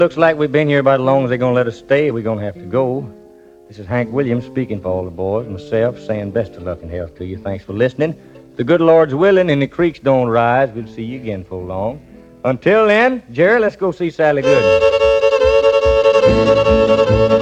Looks like we've been here about as long as they're going to let us stay. We're going to have to go. This is Hank Williams speaking for all the boys. Myself saying best of luck and health to you. Thanks for listening. If the good Lord's willing and the creeks don't rise, we'll see you again for long. Until then, Jerry, let's go see Sally Gooden.